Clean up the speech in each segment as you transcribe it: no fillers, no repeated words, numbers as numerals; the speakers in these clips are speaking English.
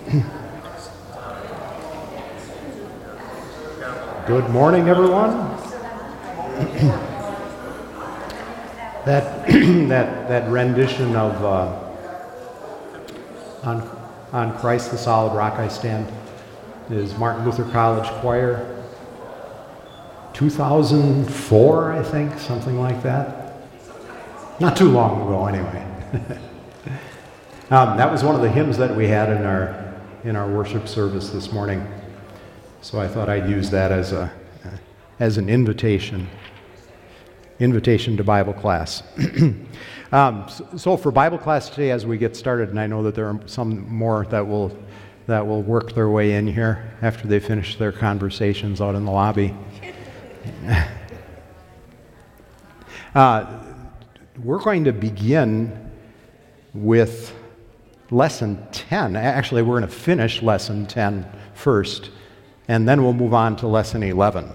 Good morning, everyone. that rendition of on Christ the Solid Rock I Stand is Martin Luther College Choir, 2004, I think, something like that. Not too long ago, anyway. That was one of the hymns that we had in our worship service this morning. So I thought I'd use that as an invitation to Bible class. So for Bible class today, as we get started, and I know that there are some more that will work their way in here after they finish their conversations out in the lobby. We're going to begin with Lesson 10. Actually, we're going to finish Lesson 10 first, and then we'll move on to Lesson 11.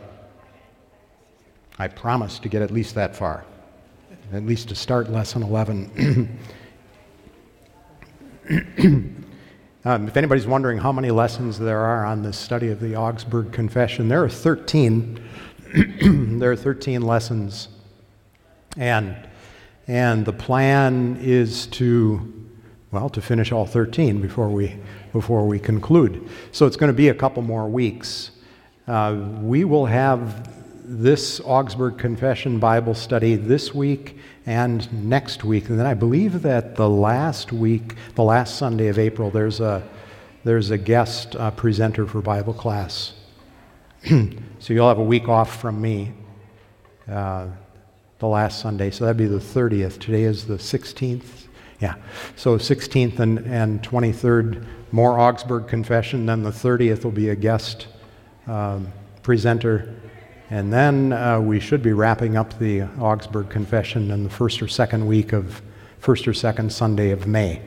I promise to get at least that far, at least to start Lesson 11. If anybody's wondering how many lessons there are on this study of the Augsburg Confession, there are 13. There are 13 lessons, and the plan is to finish all 13 before we conclude. So it's going to be a couple more weeks. We will have this Augsburg Confession Bible study this week and next week, and then I believe that the last Sunday of April, there's a guest presenter for Bible class. So you'll have a week off from me the last Sunday. So that'd be the 30th. Today is the 16th. Yeah. So 16th and 23rd, more Augsburg Confession. Then the 30th will be a guest presenter. And then we should be wrapping up the Augsburg Confession in the first or second Sunday of May.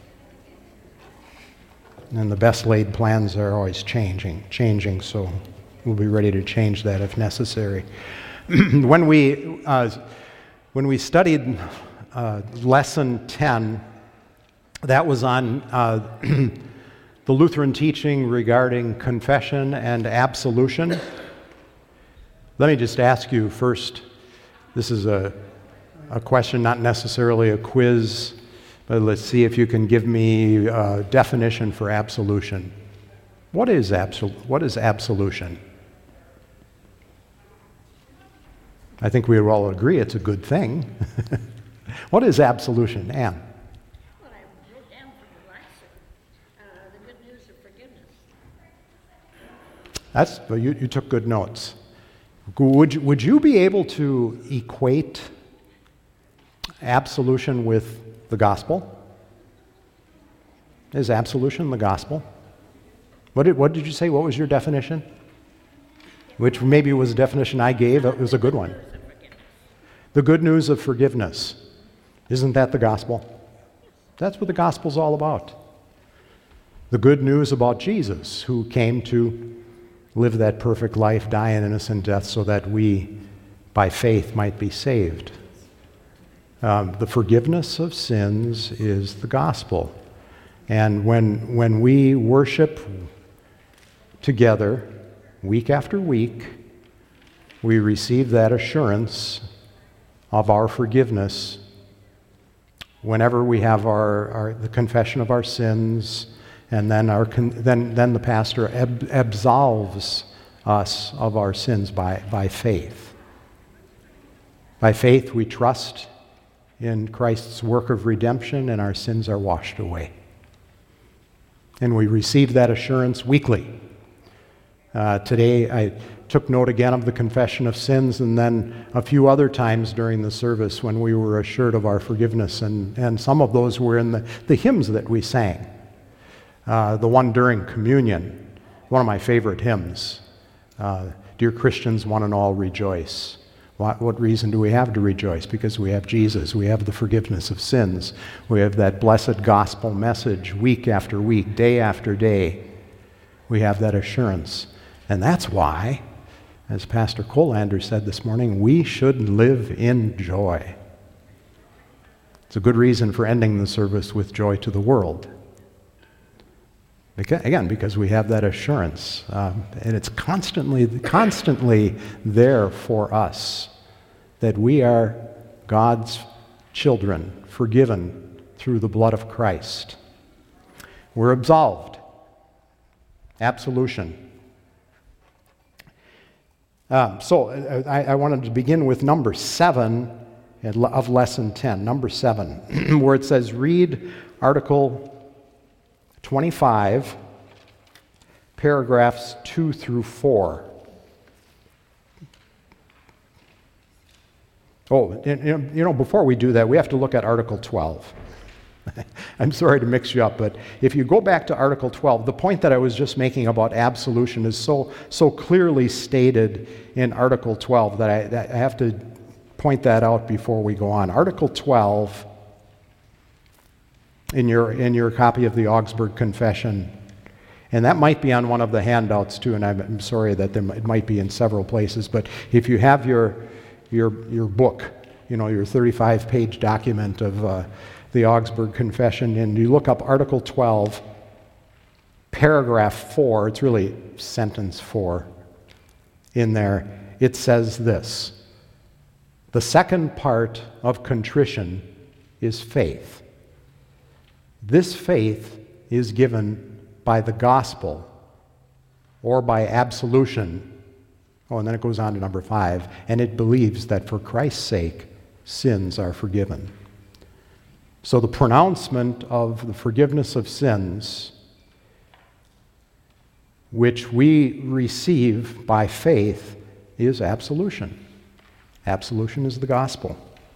And the best laid plans are always changing, so we'll be ready to change that if necessary. When we studied Lesson 10, that was on the Lutheran teaching regarding confession and absolution. Let me just ask you first, this is a question, not necessarily a quiz, but let's see if you can give me a definition for absolution. What is absolution? I think we would all agree it's a good thing. What is absolution, Anne? Well, I wrote down for the lesson, the good news of forgiveness. You took good notes. Would you be able to equate absolution with the gospel? Is absolution the gospel? What did you say? What was your definition? Which maybe was a definition I gave. It was a good one. The good news of forgiveness. Isn't that the gospel? That's what the gospel's all about. The good news about Jesus, who came to live that perfect life, die an innocent death, so that we, by faith, might be saved. The forgiveness of sins is the gospel. And when we worship together, week after week, we receive that assurance of our forgiveness whenever we have the confession of our sins, and then then the pastor absolves us of our sins by faith. By faith, we trust in Christ's work of redemption, and our sins are washed away. And we receive that assurance weekly. Today, I took note again of the confession of sins, and then a few other times during the service when we were assured of our forgiveness, and some of those were in the hymns that we sang. The one during communion, one of my favorite hymns, Dear Christians, one and all rejoice. What reason do we have to rejoice? Because we have Jesus. We have the forgiveness of sins. We have that blessed gospel message week after week, day after day. We have that assurance. And that's why, as Pastor Colander said this morning, we should live in joy. It's a good reason for ending the service with joy to the world. Again, because we have that assurance, and it's constantly there for us that we are God's children, forgiven through the blood of Christ. We're absolved. Absolution. So I wanted to begin with number 7 of lesson 10, number 7, where it says, read Article 25, paragraphs 2 through 4. Oh, before we do that, we have to look at Article 12. I'm sorry to mix you up, but if you go back to Article 12, the point that I was just making about absolution is so clearly stated in Article 12 that I have to point that out before we go on. Article 12, in your copy of the Augsburg Confession, and that might be on one of the handouts too, and I'm sorry that it might be in several places, but if you have your book, your 35-page document of the Augsburg Confession, and you look up Article 12, paragraph 4, it's really sentence 4 in there, it says this: the second part of contrition is faith. This faith is given by the gospel or by absolution. Oh, and then it goes on to number 5, and it believes that for Christ's sake, sins are forgiven. So the pronouncement of the forgiveness of sins, which we receive by faith, is absolution. Absolution is the gospel.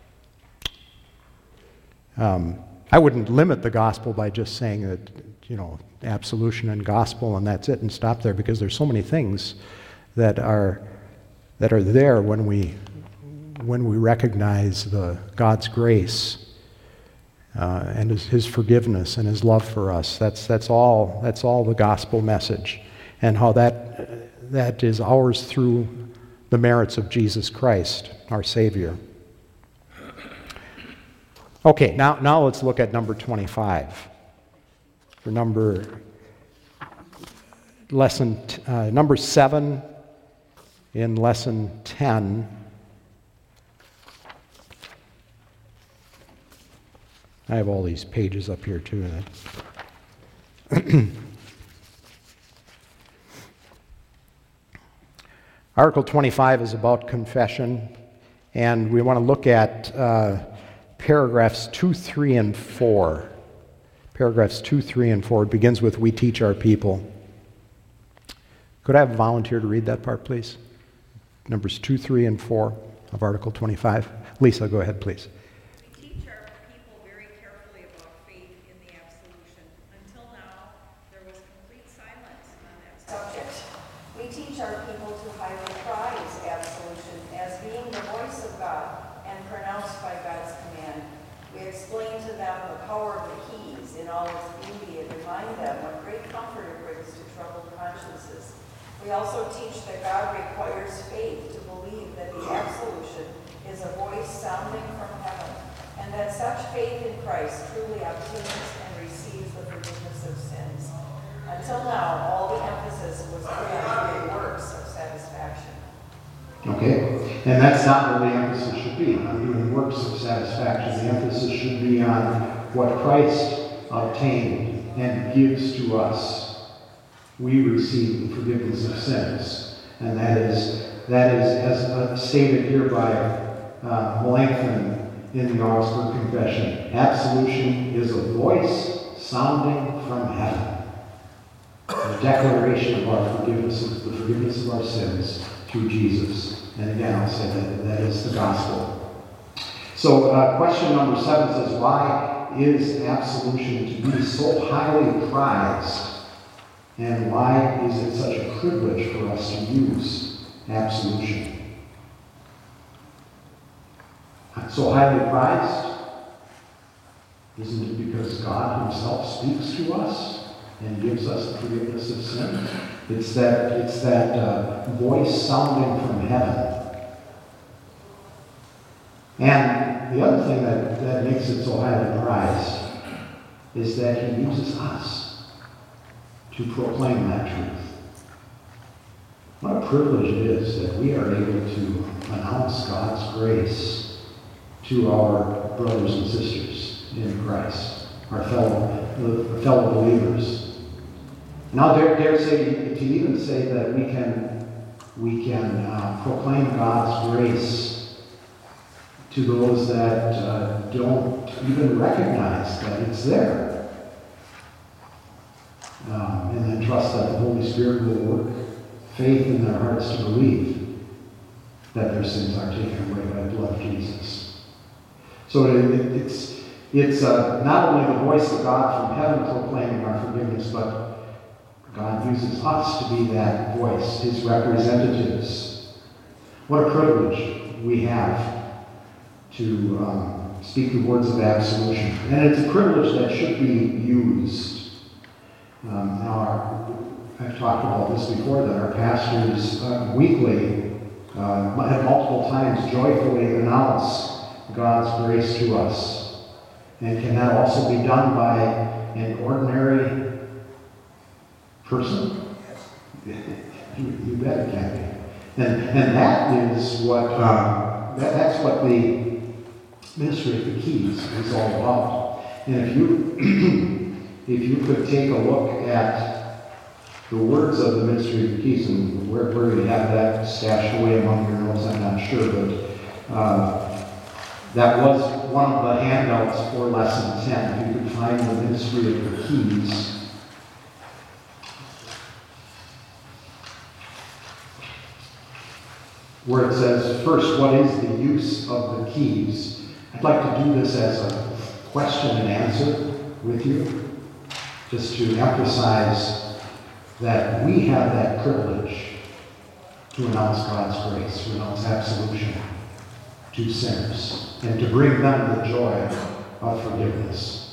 I wouldn't limit the gospel by just saying that, absolution and gospel and that's it and stop there, because there's so many things that are there when we recognize God's grace and His forgiveness and His love for us. That's all the gospel message, and how that is ours through the merits of Jesus Christ, our Savior. Okay, now let's look at number 25. For number 7 in lesson 10. I have all these pages up here too. Article 25 is about confession, and we want to look at paragraphs 2, 3, and 4. Paragraphs 2, 3, and 4. It begins with, we teach our people. Could I have a volunteer to read that part, please? Numbers 2, 3, and 4 of Article 25. Lisa, go ahead, please. We teach our people very carefully about faith in the absolution. Until now, there was complete silence on that subject. We teach our people to highly prize absolution as being the voice of God and pronounced by God's command. We explain to them the power of the keys in all its beauty and remind them what great comfort it brings to troubled consciences. We also teach that God requires faith to believe that the absolution is a voice sounding from heaven, and that such faith in Christ truly obtains and receives the forgiveness of sins. Until now, all the emphasis was put on good works of satisfaction. Okay, and that's not where the emphasis should be, on doing works of satisfaction. The emphasis should be on what Christ obtained and gives to us. We receive the forgiveness of sins, and that is as stated here by Melanchthon in the Augsburg Confession. Absolution is a voice sounding from heaven, a declaration of our forgiveness, of the forgiveness of our sins through Jesus. And again, I'll say that is the gospel. So question number 7 says, why is absolution to be so highly prized? And why is it such a privilege for us to use absolution? So highly prized? Isn't it because God Himself speaks to us and gives us the forgiveness of sin? It's that voice sounding from heaven. And the other thing that makes it so highly prized is that He uses us to proclaim that truth. What a privilege it is that we are able to announce God's grace to our brothers and sisters in Christ, our fellow believers. And I'll dare say, to even say that we can proclaim God's grace to those that don't even recognize that it's there. And then trust that the Holy Spirit will work faith in their hearts to believe that their sins are taken away by the blood of Jesus. So it's not only the voice of God from heaven proclaiming our forgiveness, but God uses us to be that voice, his representatives. What a privilege we have to speak the words of absolution. And it's a privilege that should be used. I've talked about this before, that our pastors weekly have multiple times joyfully announce God's grace to us. And can that also be done by an ordinary person? You bet it can be. And that is what, that's what the ministry of the keys is all about. And if you could take a look at the words of the ministry of the keys, and where you have that stashed away among your notes, I'm not sure, but that was one of the handouts for lesson 10. If you could find the ministry of the keys. Where it says, first, what is the use of the keys? I'd like to do this as a question and answer with you, just to emphasize that we have that privilege to announce God's grace, to announce absolution to sinners, and to bring them the joy of forgiveness.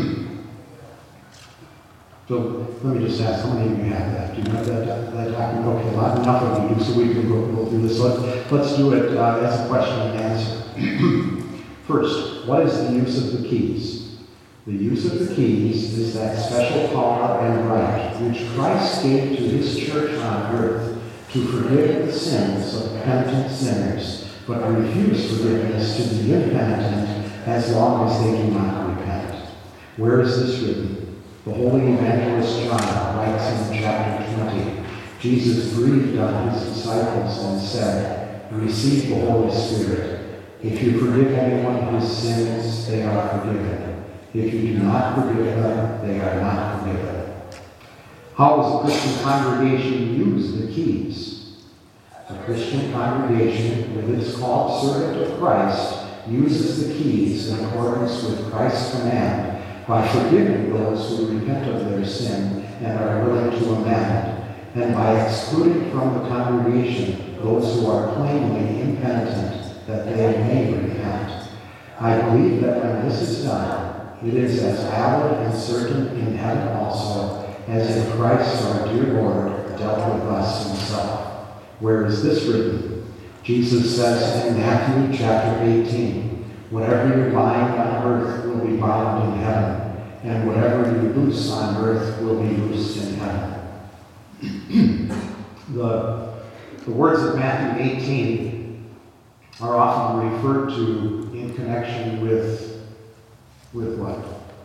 So let me just ask, how many of you have that? Do you have that document? Okay, enough of you do, so we can go through this. Let's do it as a question and answer. First, what is the use of the keys? The use of the keys is that special power and right which Christ gave to his church on earth to forgive the sins of penitent sinners, but refuse forgiveness to the impenitent as long as they do not repent. Where is this written? The Holy Evangelist John writes in chapter 20, Jesus breathed on his disciples and said, receive the Holy Spirit. If you forgive anyone whose sins, they are forgiven. If you do not forgive them, they are not forgiven. How does a Christian congregation use the keys? A Christian congregation, with its called servant of Christ, uses the keys in accordance with Christ's command by forgiving those who repent of their sin and are willing to amend, and by excluding from the congregation those who are plainly impenitent, that they may repent. I believe that when this is done, it is as valid and certain in heaven also, as if Christ our dear Lord dealt with us himself. Where is this written? Jesus says in Matthew chapter 18, whatever you bind on earth will be bound in heaven, and whatever you loose on earth will be loosed in heaven. The words of Matthew 18 are often referred to in connection with what?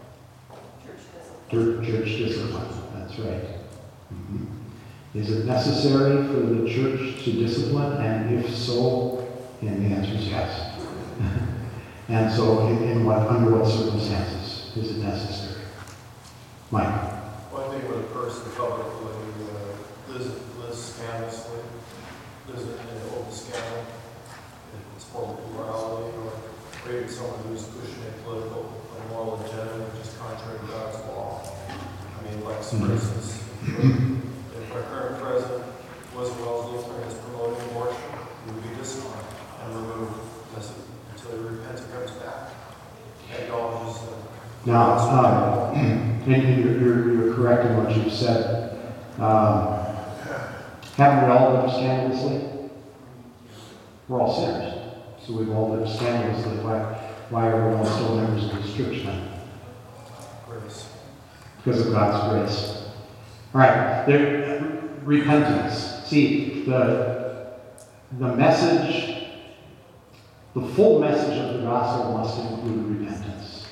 Church discipline. That's right. Mm-hmm. Is it necessary for the church to discipline? And if so, and the answer is yes. And so, under what circumstances is it necessary? Mike? One thing when a person publicly lives scandalously, lives in an open scandal, it's form of immorality, or maybe someone who's pushing a political and moral agenda which is contrary to God's law. I mean, like, for instance, if our current president was well Lutheran is promoting abortion, he would be disciplined and removed until he repents and comes back. Acknowledges Now, and you're correct in what you've said. Haven't we all lived scandalously? We're all sinners. So we've all lived scandalously. Why are we all still members of this church then? grace. Because of God's grace. All right, repentance. See, the message, the full message of the gospel must include repentance.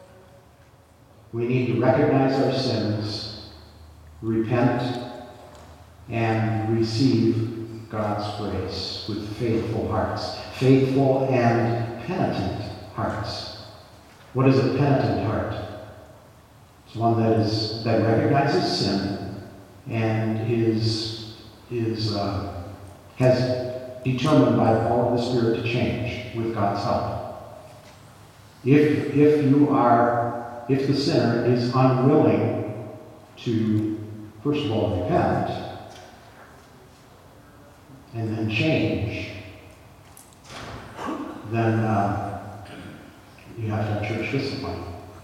We need to recognize our sins, repent, and receive God's grace with faithful hearts. Faithful and penitent hearts. What is a penitent heart? It's one that recognizes sin and has determined by the power of the Spirit to change with God's help. If the sinner is unwilling to, first of all, repent and then change, then you have to have church discipline.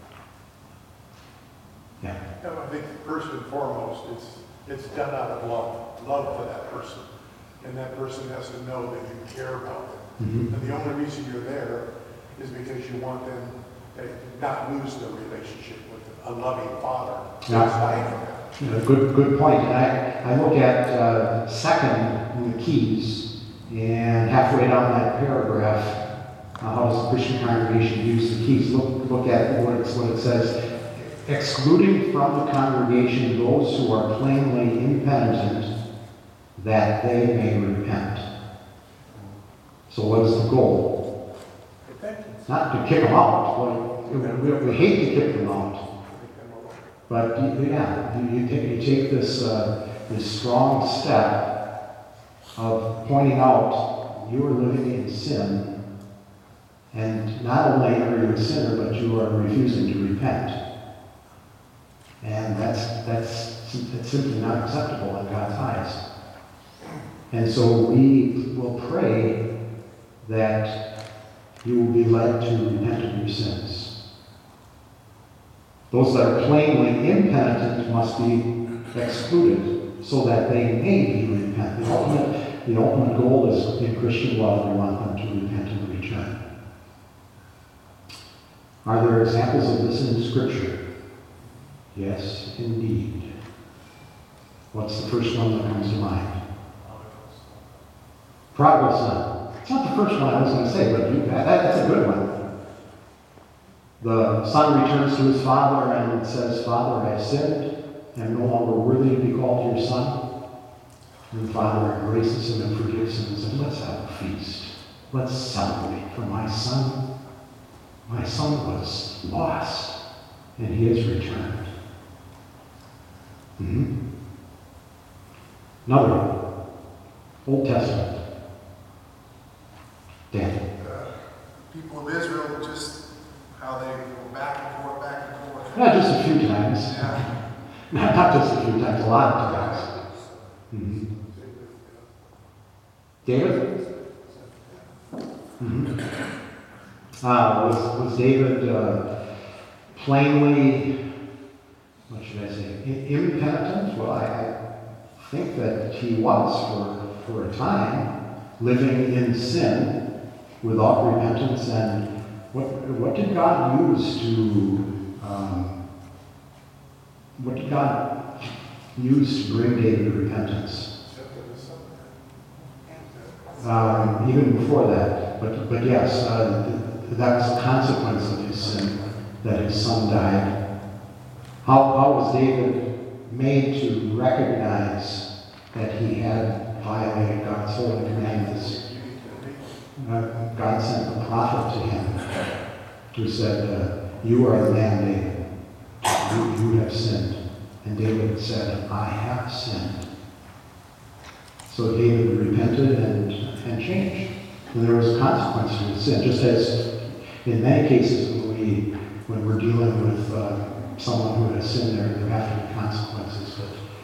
Yeah. No, I think first and foremost, it's done out of love for that person. And that person has to know that you care about them. Mm-hmm. And the only reason you're there is because you want them to not lose their relationship with a loving father. Yeah. That's dying for them. Good point. And I look at second in the keys, and halfway down that paragraph, how does the Christian congregation use the keys? Look at what it says. Excluding from the congregation those who are plainly impenitent, that they may repent. So what is the goal? Repentance. Not to kick them out. Well, we hate to kick them out. But you take this strong step of pointing out you are living in sin, and not only are you a sinner, but you are refusing to repent. And that's simply not acceptable in God's eyes. And so we will pray that you will be led to repent of your sins. Those that are plainly impenitent must be excluded so that they may be repentant. The ultimate goal is in Christian love, we want them to repent and return. Are there examples of this in Scripture? Yes, indeed. What's the first one that comes to mind? Prodigal son. It's not the first one I was going to say, but that's a good one. The son returns to his father and says, Father, I have sinned. I am no longer worthy to be called your son. And the father embraces him and forgives him and says, let's have a feast. Let's celebrate, for my son was lost, and he has returned. Mm-hmm. Another one, Old Testament. Dan. People of Israel, just how they go back and forth. Not just a few times. Yeah. Not just a few times, a lot of times. Mm-hmm. David? Mm-hmm. Was David plainly, what should I say, impenitent? Well, I think that he was for a time, living in sin without repentance. And what did God use to bring David to repentance? Even before that, but yes, that was a consequence of his sin, that his son died. How was David made to recognize that he had violated God's holy commandments? God sent a prophet to him who said, you are the man, David. You have sinned. And David said, I have sinned. So David repented and changed. And there was a consequence to his sin, just as in many cases when we're dealing with someone who has sinned, there have to be consequences.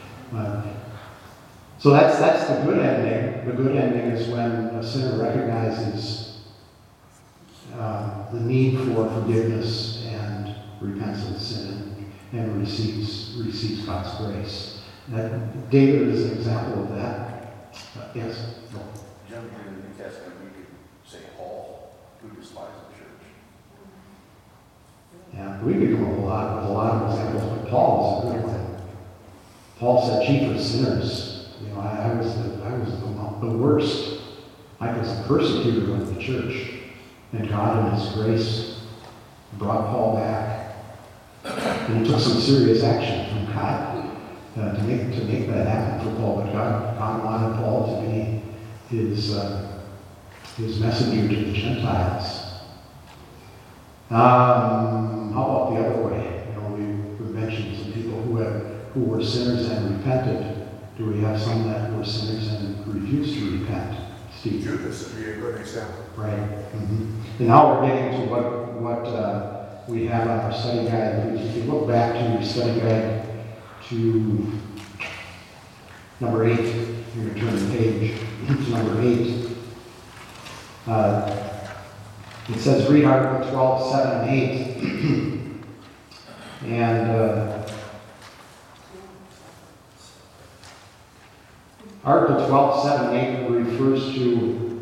So that's the good ending. The good ending is when a sinner recognizes the need for forgiveness and repents of sin and receives God's grace. David is an example of that. Yes? No. Generally in the New Testament, we could say Paul, who despised the church. Yeah, we could come up with a lot of examples, but Paul is a good one. Paul said, chief of sinners. You know, I was the worst. I was a persecutor of the church. And God in His grace brought Paul back. And He took some serious action from God to make that happen for Paul. But God wanted Paul to be his messenger to the Gentiles. How about the other way? You know, we mentioned some people who were sinners and repented. Do we have some that were sinners and refused to repent? Steve? Judas would be a good example. Right. Mm-hmm. And now we're getting to what we have on our study guide. If you look back to your study guide to number 8, you're going to turn the page to number 8. It says read Article 12, 7 and 8. And Article 12, 7 and 8 refers to,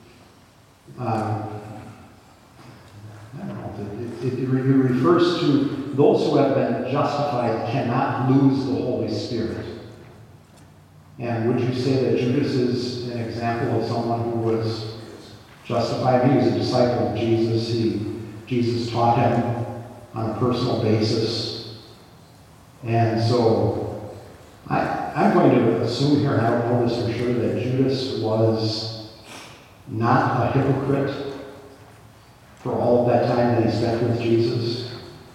it refers to those who have been justified cannot lose the Holy Spirit. And would you say that Judas is an example of someone who was justified? He was a disciple of Jesus. Jesus taught him on a personal basis. And so I'm going to assume here, and I don't know this for sure, that Judas was not a hypocrite for all of that time that he spent with Jesus.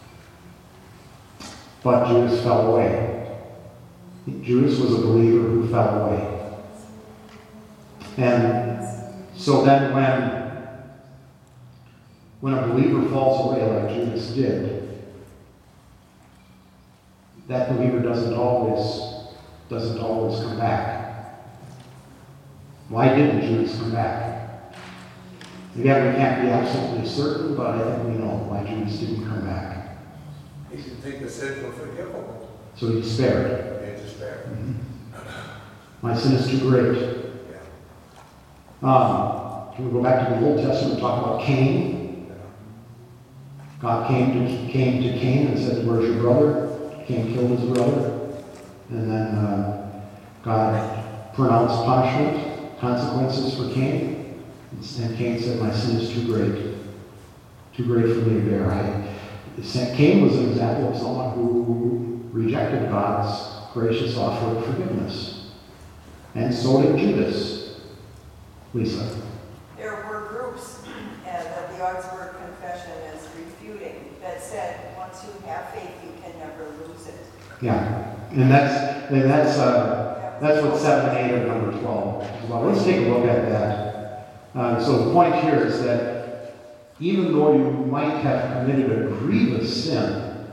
But Judas fell away. Judas was a believer who fell away. And so then when a believer falls away like Judas did, that believer doesn't always come back. Why didn't Judas come back? Again, we can't be absolutely certain, but I think we know why Judas didn't come back. He didn't think the sins were forgivable. So he despaired. He despaired. Mm-hmm. My sin is too great. Can we go back to the Old Testament and talk about Cain? God came to Cain and said, "Where's your brother?" Cain killed his brother. And then God pronounced punishment, consequences for Cain. And Cain said, "My sin is too great for me to bear." Cain was an example of someone who rejected God's gracious offer of forgiveness. And so did Judas. Lisa. There were groups that the Augsburg Confession is refuting that said once you have faith, you can never lose it. Yeah, and that's what 7 and 8 of number 12 is about. Let's take a look at that. So the point here is that even though you might have committed a grievous sin,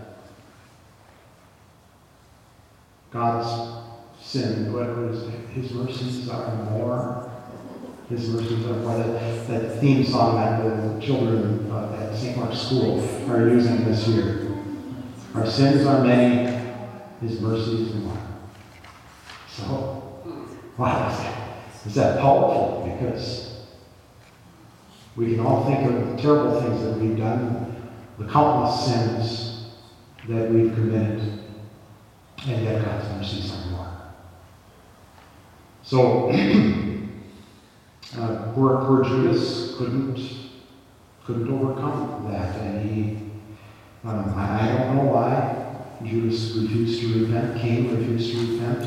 God's sin, whatever it is, His mercies are more. His mercies are more. That theme song that the children at St. Mark's School are using this year. Our sins are many, His mercies are more. So, wow, is that powerful? Because we can all think of the terrible things that we've done, the countless sins that we've committed, and yet God's mercies are more. So, poor Judas couldn't overcome that, and he, I don't know why Judas refused to repent. Cain refused to repent,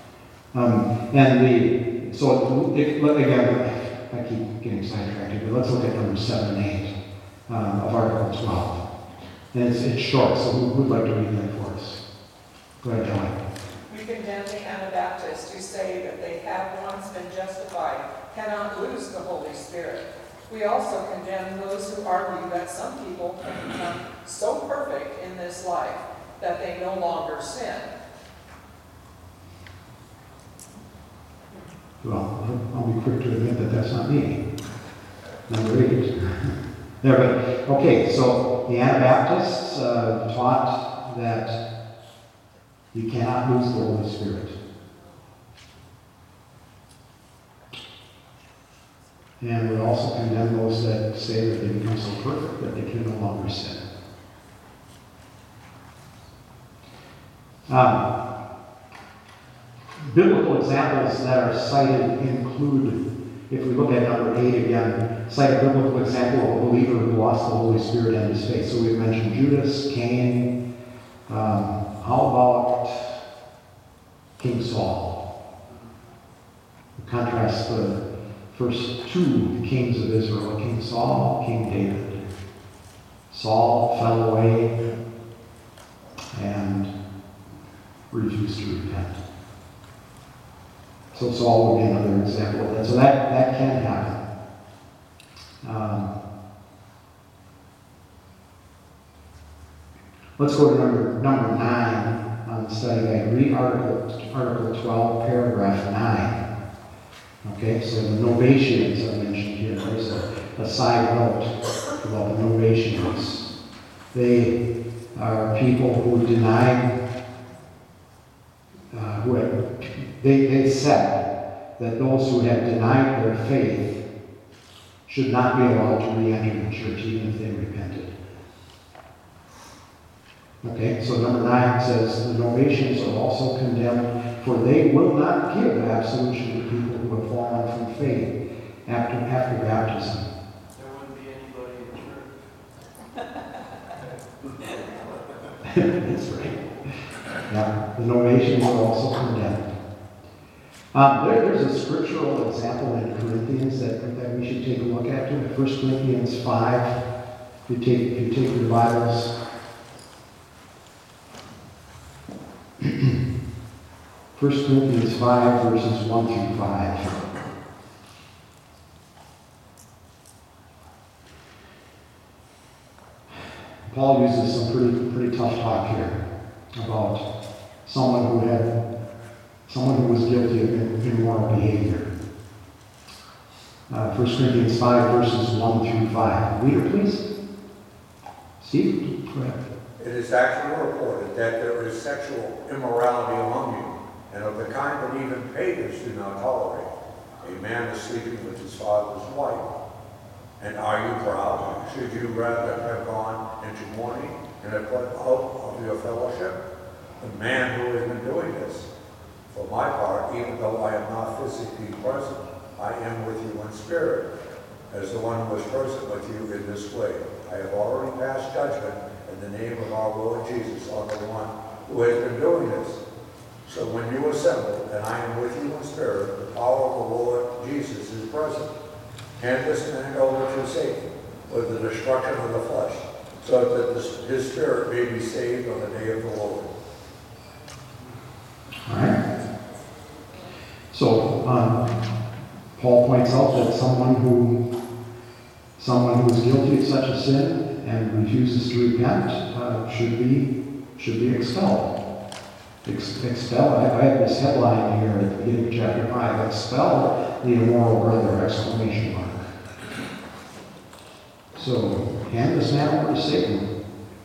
again, I keep getting sidetracked here, but let's look at number 7 and 8 of Article 12. And it's short, so who would like to read that for us? Go ahead, John. We condemn the Anabaptists who say that they have once been justified, cannot lose the Holy Spirit. We also condemn those who argue that some people can become so perfect in this life that they no longer sin. Well, I'll be quick to admit that that's not me. Number 8. There, but okay, so the Anabaptists taught that you cannot lose the Holy Spirit. And we also condemn those that say that they become so perfect that they can no longer sin. Biblical examples that are cited include, if we look at number 8 again, cite a biblical example of a believer who lost the Holy Spirit and his faith. So we've mentioned Judas, Cain. How about King Saul? Contrast the first two kings of Israel, King Saul, King David. Saul fell away and refused to repent. So Saul would be another example of that. So that can happen. Let's go to number 9 on the study guide. Read Article 12, paragraph 9. Okay, so the Novatians are mentioned here. There's a side note about the Novatians. They are people who denied, they said that those who had denied their faith should not be allowed to re-enter the church even if they repented. Okay, so number 9 says, the Novatians are also condemned, for they will not give absolution to people who have fallen from faith after baptism. There wouldn't be anybody in church. That's right. Yeah, the Novatians are also condemned. There's a scriptural example in Corinthians that we should take a look at. 1 Corinthians 5. If you take your Bibles. 1 Corinthians 5, verses 1 through 5. Paul uses some pretty tough talk here about someone who was guilty of immoral behavior. 1 Corinthians 5, verses 1 through 5. Reader, please. Steve, go ahead. It is actually reported that there is sexual immorality among you, and of the kind that even pagans do not tolerate. A man is sleeping with his father's wife. And are you proud? Should you rather have gone into mourning and have put out of your fellowship? The man who has been doing this. For my part, even though I am not physically present, I am with you in spirit, as the one who was present with you in this way. I have already passed judgment in the name of our Lord Jesus on the one who has been doing this. So when you assemble, and I am with you in spirit, the power of the Lord Jesus is present. Hand this man over to Satan with the destruction of the flesh, so that his spirit may be saved on the day of the Lord. All right. So Paul points out that someone who is guilty of such a sin and refuses to repent should be expelled. Expel. I have this headline here at the beginning of chapter 5. Expel the immoral brother! Exclamation mark. So hand this man over to Satan.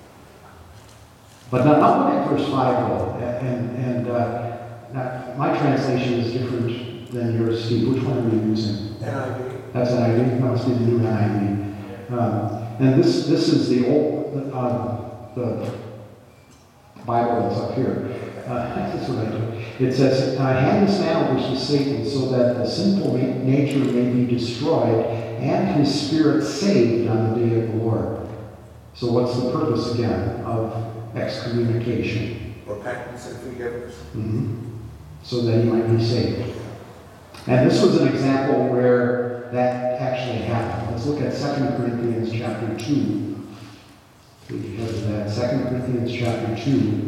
But now look at verse 5 though, and my translation is different than yours, Steve. Which one are you using? NIV. That's NIV. Must be the new NIV. And this is the old the Bible that's up here. That's what I do. It says, hand this man over to Satan so that the sinful nature may be destroyed and his spirit saved on the day of the Lord. So what's the purpose again of excommunication? Repentance and forgiveness. Mm-hmm. So that he might be saved. And this was an example where that actually happened. Let's look at 2 Corinthians chapter 2. Because of that, 2 Corinthians chapter 2.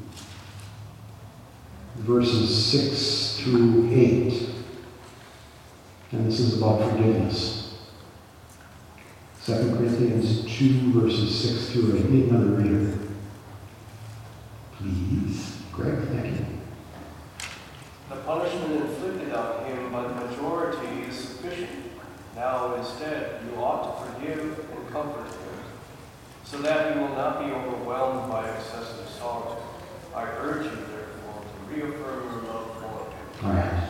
Verses 6 through 8. And this is about forgiveness. 2 Corinthians 2, verses 6 through 8. Need another reader. Please. Greg, thank you. The punishment inflicted on him by the majority is sufficient. Now instead, you ought to forgive and comfort him, so that he will not be overwhelmed by excessive sorrow. I urge you, therefore, to reaffirm your love for him. All right.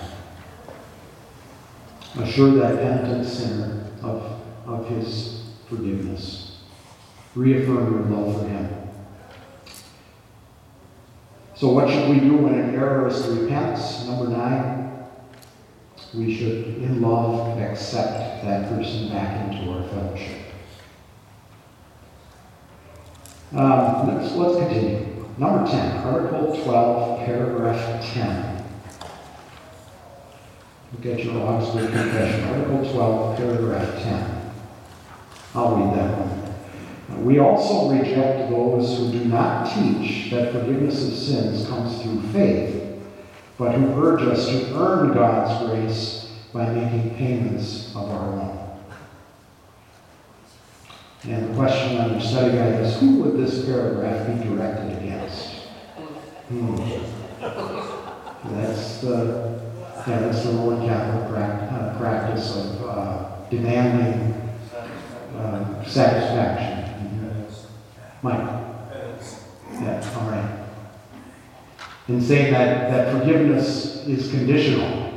Assure that penitent sinner of his forgiveness. Reaffirm your love for him. So what should we do when an errorist repents? Number 9, we should, in love, accept that person back into our fellowship. Let's continue. Number 10, Article 12, paragraph 10. Look at your Augsburg Confession, Article 12, paragraph 10. I'll read that one. We also reject those who do not teach that forgiveness of sins comes through faith, but who urge us to earn God's grace by making payments of our own. And the question on your study guide is, who would this paragraph be directed against? That's the Roman Catholic practice of demanding satisfaction. Mike? Yeah, all right. In saying that forgiveness is conditional.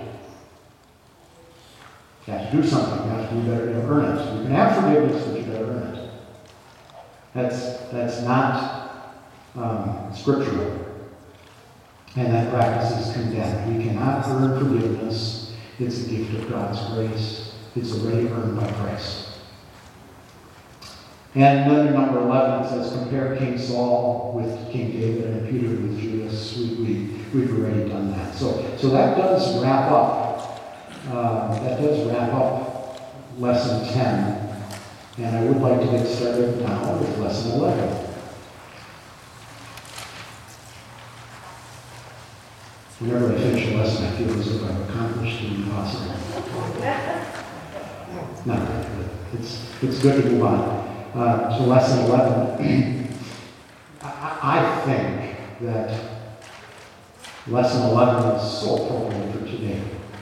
You have to do something. You have to do better to earn it. You can have forgiveness, but you better earn it. That's not scriptural. And that practice is condemned. We cannot earn forgiveness. It's a gift of God's grace. It's already earned by Christ. And then in number 11 it says, compare King Saul with King David and Peter with Judas. We've already done that. So that does wrap up. Lesson 10. And I would like to get started now with lesson 11. Whenever I finish a lesson, I feel as if I've accomplished the impossible. No, it's good to move on. To lesson 11. I think that lesson 11 is so appropriate for today.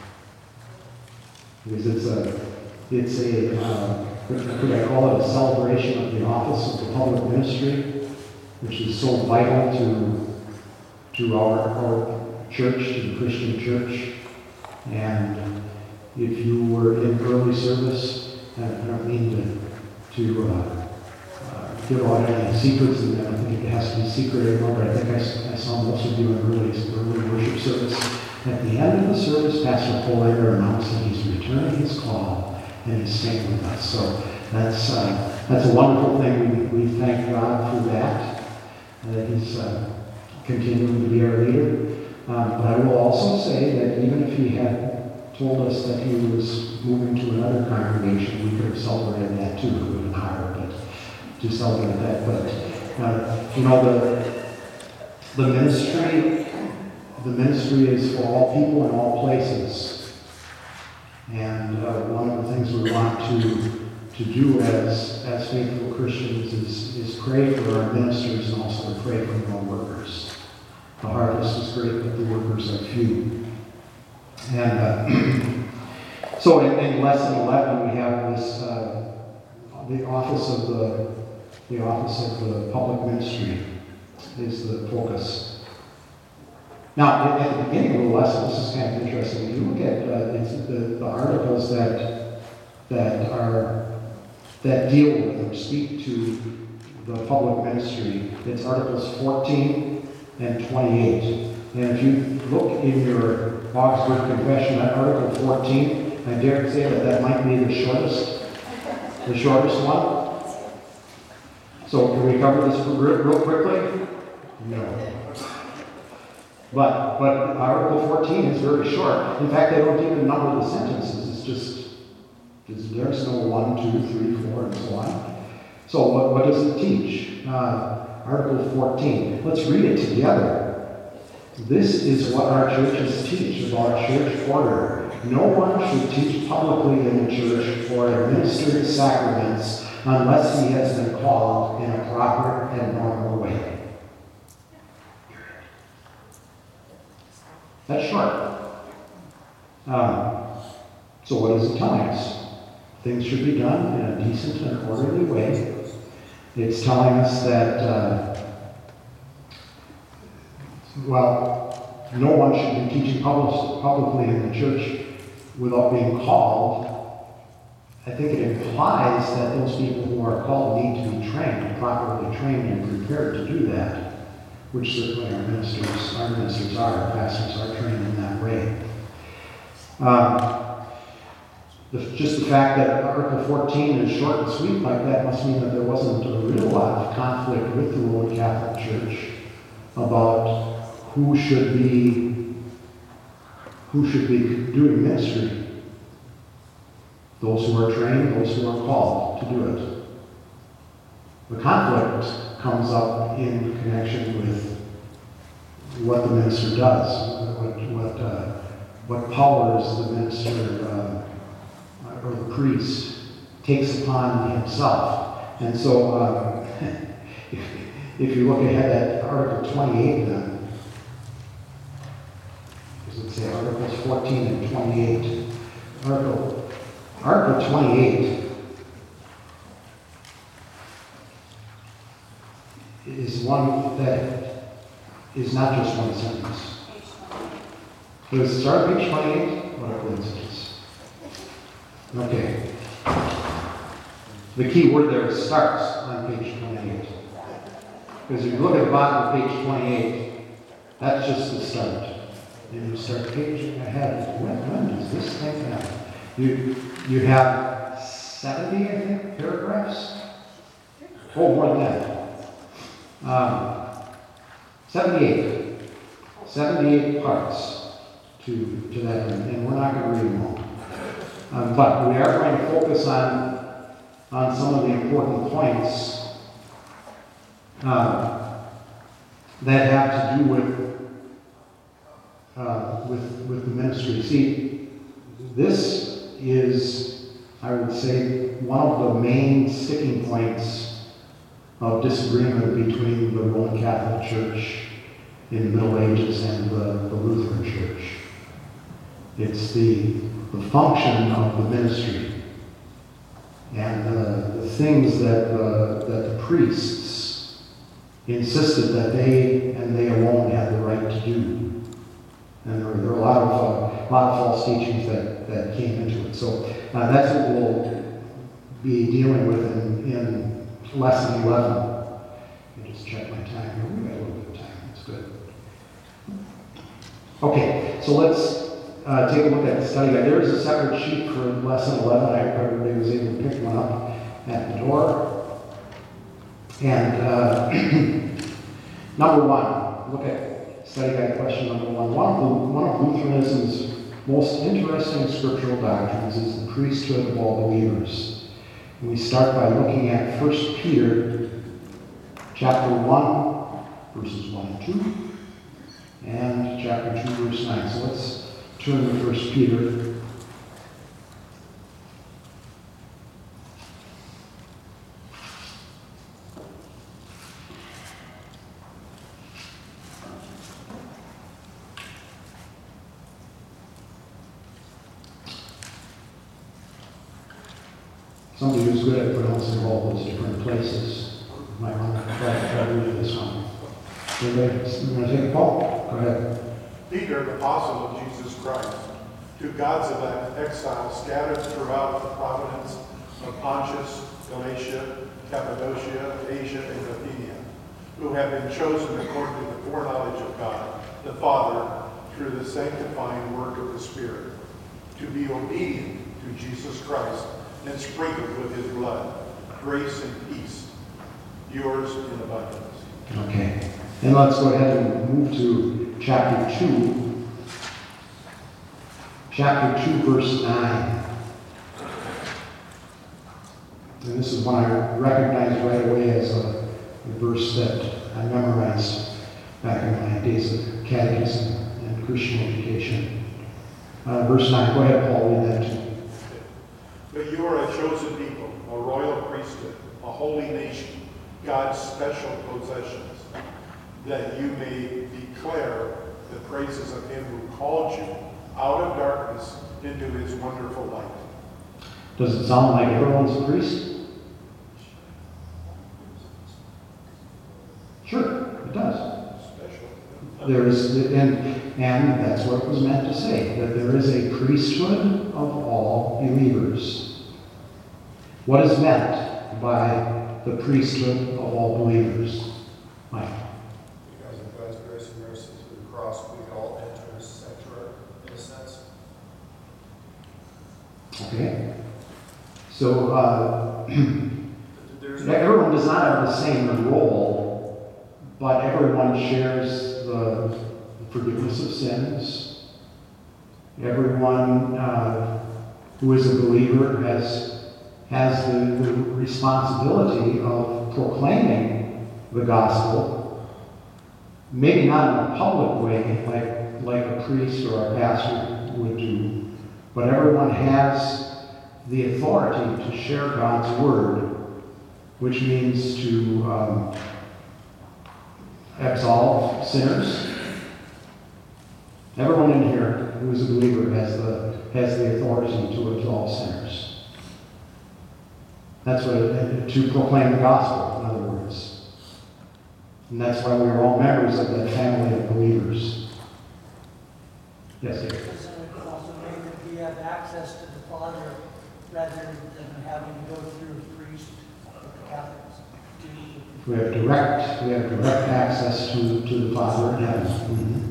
Because could I call it a celebration of the office of the public ministry, which is so vital to our church, to the Christian church. And if you were in early service, I don't mean to give out any secrets, and I don't think it has to be secret anymore, but I think I saw most of you in early worship service. At the end of the service, Pastor Polander announced that he's returning his call and he's staying with us. So that's a wonderful thing. We thank God for that he's continuing to be our leader. But I will also say that even if he had told us that he was moving to another congregation, we could have celebrated that too. It would have been hard, but to celebrate that. But the ministry is for all people in all places. And one of the things we want to do as faithful Christians is pray for our ministers and also to pray for our workers. The harvest is great, but the workers are few. And so in lesson 11, we have this the office of the public ministry is the focus. Now, at the beginning of the lesson, this is kind of interesting. If you look at the articles that deal with or speak to the public ministry, it's Articles 14 and 28. And if you look in your Augsburg Confession at Article 14, I dare to say that might be the shortest one. So can we cover this real quickly? No. But Article 14 is very short. In fact, they don't even number the sentences. It's just, there's no 1, 2, 3, 4, and so on. So what does it teach? Article 14. Let's read it together. This is what our churches teach about church order. No one should teach publicly in the church or administer sacraments unless he has been called in a proper and normal way. That's short. So what is it telling us? Things should be done in a decent and orderly way. It's telling us that, no one should be teaching publicly in the church without being called. I think it implies that those people who are called need to be trained, properly trained and prepared to do that, which certainly our ministers are, pastors are trained in that way. Just the fact that Article 14 is short and sweet like that must mean that there wasn't a real lot of conflict with the Roman Catholic Church about who should be doing ministry. Those who are trained, those who are called to do it. The conflict comes up in connection with what the minister does, what powers the minister or the priest takes upon himself. And so, if you look ahead at Article 28 then, does it say Articles 14 and 28? Article 28 is one that is not just one sentence. Does it start at page 28? What a coincidence. Okay. The key word there is starts on page 28. Because if you look at the bottom of page 28, that's just the start. And you start paging ahead. When does this thing happen? You have 70, I think, paragraphs? Oh, more than that. 78. 78 parts to that, and we're not going to read them all. But we are going to focus on some of the important points that have to do with the ministry. See, this is, I would say, one of the main sticking points of disagreement between the Roman Catholic Church in the Middle Ages and the Lutheran Church. It's the function of the ministry and the things that the priests insisted that they and they alone had the right to do. And there are a lot of false teachings that came into it. So that's what we'll be dealing with in lesson 11. Let me just check my time here. We've got a little bit of time. That's good. Okay, so let's take a look at the study guide. There is a separate sheet for lesson 11. I hope everybody was able to pick one up at the door. And number one, look at study guide question number one. One of Lutheranism's most interesting scriptural doctrines is the priesthood of all believers. And we start by looking at 1 Peter chapter 1, verses 1 and 2, and chapter 2, verse 9. So let's turn to 1 Peter. Somebody who's good at pronouncing all those different places might want to try to read this one. Anybody want to take a call? Go ahead. Peter, an apostle of Jesus Christ, to God's elect exiles scattered throughout the province of Pontus, Galatia, Cappadocia, Asia, and Bithynia, who have been chosen according to the foreknowledge of God, the Father, through the sanctifying work of the Spirit, to be obedient to Jesus Christ and sprinkled with his blood. Grace and peace, yours in abundance. Okay. And let's go ahead and move to chapter 2. Chapter 2, verse 9. And this is one I recognized right away as a verse that I memorized back in my days of catechism and Christian education. Verse 9. Go ahead, Paul, read that too. But you are a chosen people, a royal priesthood, a holy nation, God's special possessions, that you may declare the praises of him who called you out of darkness into his wonderful light. Does it sound like everyone's a priest? Sure, it does. Special. There is, and that's what it was meant to say, that there is a priesthood of all believers. What is meant by the priesthood of all believers? Mike? cross, we could all enter the sanctuary in a sense. Okay. So, There's everyone does not have the same role, but everyone shares the forgiveness of sins. Everyone who is a believer has the responsibility of proclaiming the gospel, maybe not in a public way like a priest or a pastor would do, but everyone has the authority to share God's word, which means to absolve sinners. Everyone in here who is a believer has the authority to absolve sinners. That's what to proclaim the gospel, in other words. And that's why we are all members of that family of believers. Yes, David. It could also mean that we have access to the Father rather than having to go through a priest like the Catholics do. We have direct access to the Father in heaven. Mm-hmm.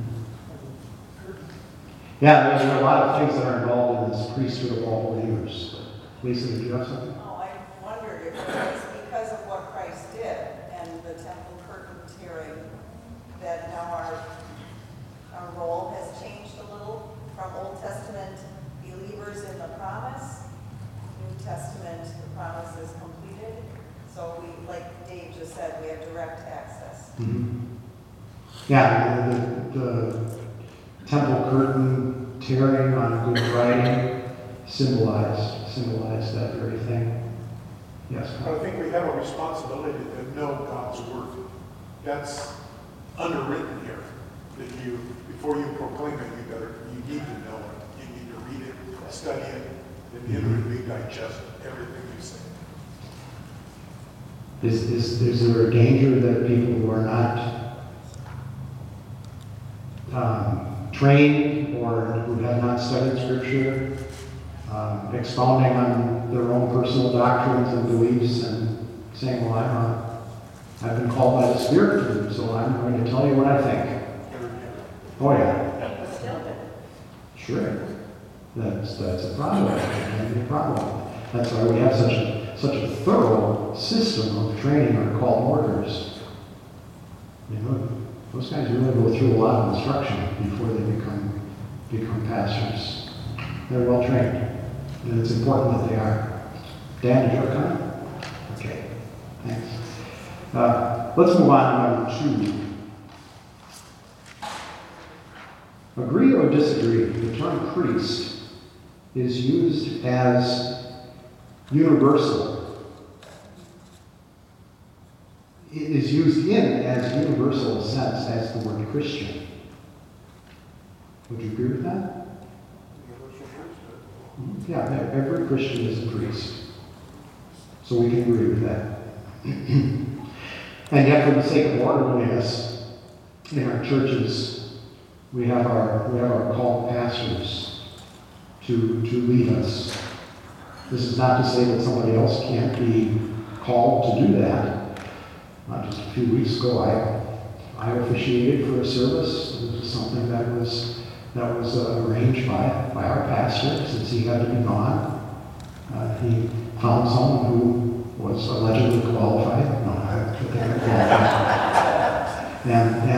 Yeah, there are a lot of things that are involved in this priesthood of all believers. Lisa, did you have something? Oh, I wondered if it was because of what Christ did and the temple curtain tearing that now our role has changed a little from Old Testament believers in the promise, New Testament, the promise is completed. So we, like Dave just said, we have direct access. Mm-hmm. Yeah, the temple curtain tearing on Good Friday symbolized that very thing. Yes. I think we have a responsibility to know God's word. That's underwritten here. That before you proclaim it, you need to know it. You need to read it, study it, and inwardly digest everything you say. Is there a danger that people who are not trained or who have not studied Scripture, expounding on their own personal doctrines and beliefs and saying, well, I've been called by the Spirit, so I'm going to tell you what I think. Oh, yeah. Sure. That's a problem. It can be a problem. That's why we have such a thorough system of training our called workers. You know, those guys really go through a lot of instruction before they become pastors. They're well trained, and it's important that they are. Dan, did you have a comment? Okay, thanks. Let's move on to number 2. Agree or disagree? The term priest is used as universal. It is used in as universal a sense as the word Christian. Would you agree with that? Yeah, every Christian is a priest. So we can agree with that. And yet, for the sake of orderliness in our churches, we have our called pastors to lead us. This is not to say that somebody else can't be called to do that. Just a few weeks ago, I officiated for a service. It was something that was arranged by our pastor since he had to be gone. He found someone who was allegedly qualified. No, I think they were qualified.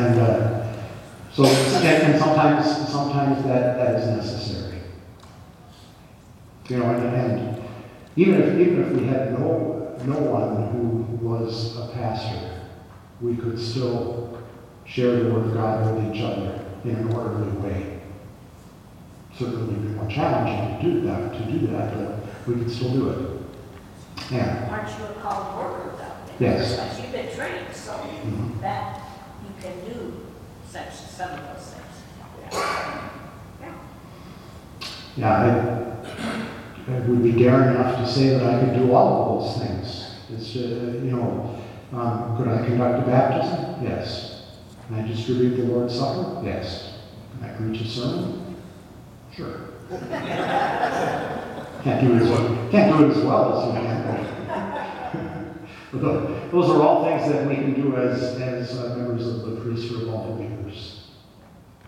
And sometimes that is necessary. You know, and even if we had no one who was a pastor, we could still share the word of God with each other in an orderly way. Certainly it would be more challenging to do that, but we could still do it. Yeah. Aren't you a called worker, though? Yes. Because you've been trained, so that you can do some of those things. Yeah, I would be daring enough to say that I could do all of those things. It's, could I conduct a baptism? Yes. Can I distribute the Lord's Supper? Yes. Can I preach a sermon? Sure. Can't do it as well as you can. But those are all things that we can do as members of the priesthood of all believers.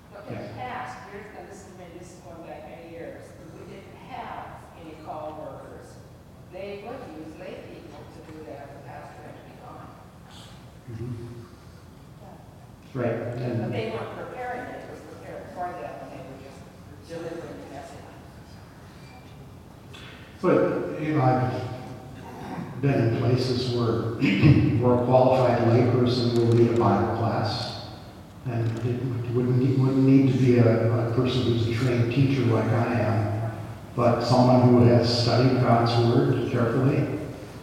Right. But And they weren't preparing it, it was prepared for them, and they were just delivering the message. but, I've been in places where, where a qualified layperson will lead a Bible class, and it wouldn't need to be a person who's a trained teacher like I am, but someone who has studied God's Word carefully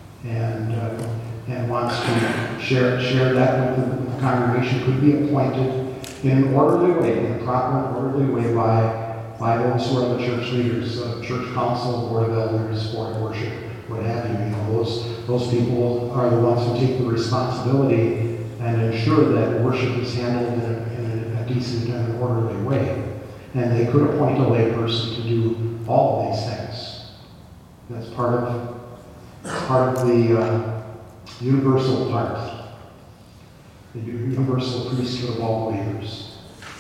and wants to share that with the congregation, could be appointed in an orderly way, in a proper orderly way by those who are the church leaders, church council, board of elders, board of worship, what have you. Those people are the ones who take the responsibility and ensure that worship is handled in a decent and an orderly way. And they could appoint a layperson to do all of these things. That's part of the universal part, the universal priesthood of all believers.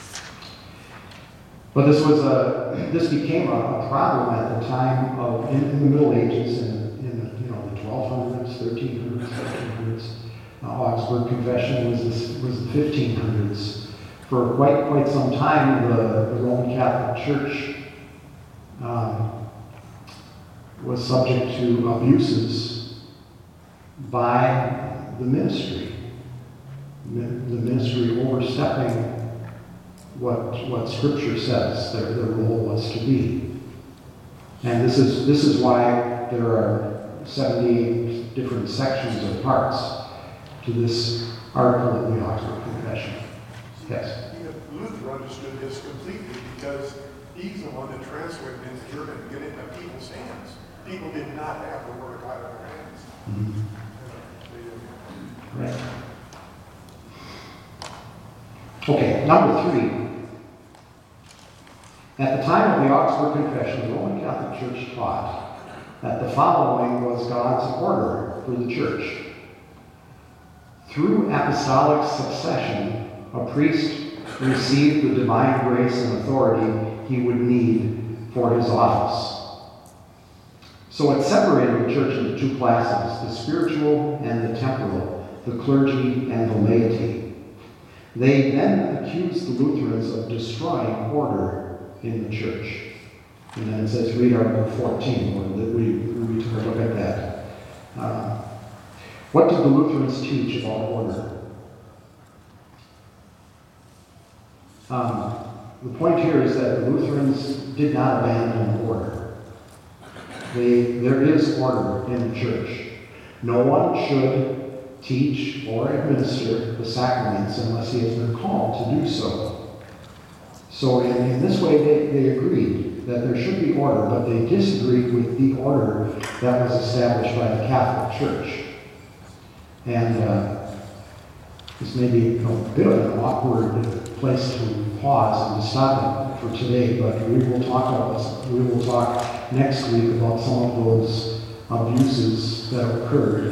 But this became a problem at the time of in the Middle Ages, in the 1200s, 1300s, 1400s. Augsburg Confession was the 1500s. For quite some time, the Roman Catholic Church was subject to abuses by the ministry. The ministry overstepping what Scripture says their role was to be. And this is why there are 78 different sections or parts to this article in the Augsburg Confession. Yes? Luther understood this completely because he's the one that translated into German and get it into people's hands. People did not have the Word of God in their hands. Mm-hmm. Right. Okay, number 3. At the time of the Augsburg Confession, the Roman Catholic Church taught that the following was God's order for the church. Through apostolic succession, a priest received the divine grace and authority he would need for his office. So it separated the church into two classes, the spiritual and the temporal, the clergy and the laity. They then accused the Lutherans of destroying order in the church. And then it says, read Article 14, where we took a look at that. What did the Lutherans teach about order? The point here is that the Lutherans did not abandon order. There is order in the church. No one should teach or administer the sacraments unless he has been called to do so. So in this way, they agreed that there should be order, but they disagreed with the order that was established by the Catholic Church. And this may be a bit of an awkward place to pause and to stop it for today, but we will talk next week about some of those abuses that occurred,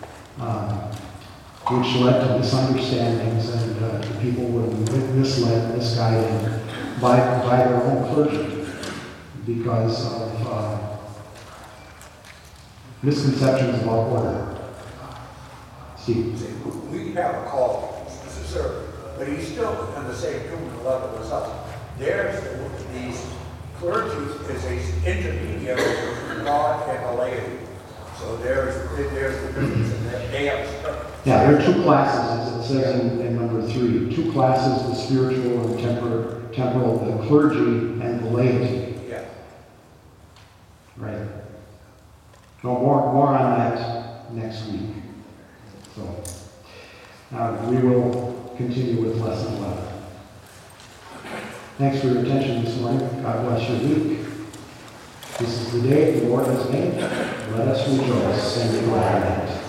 which led to misunderstandings, and people were misled, misguided by their own clergy because of misconceptions about order. Steve? We have a call, sir, but he's still on the same human level as us. There's these clergy is an intermediary between God and the laity. So there's the difference in that. They have yeah, there are two classes, as it says in number 3. Two classes, the spiritual and temporal, the clergy and the laity. Yeah. Right. No, more on that next week. So, we will continue with lesson 11. Thanks for your attention this morning. God bless your week. This is the day the Lord has made. Let us rejoice and be glad in it.